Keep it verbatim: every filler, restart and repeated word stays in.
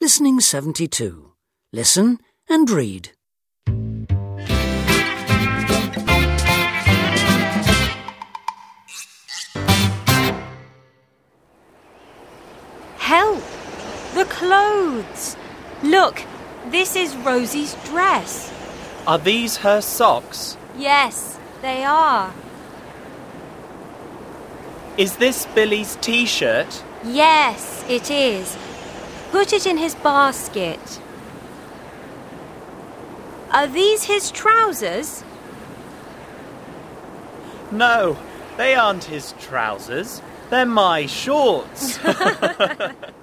Listening seventy-two. Listen and read. Help! The clothes! Look, this is Rosie's dress. Are these her socks? Yes, they are. Is this Billy's t-shirt? Yes, it is. Put it in his basket. Are these his trousers? No, they aren't his trousers. They're my shorts.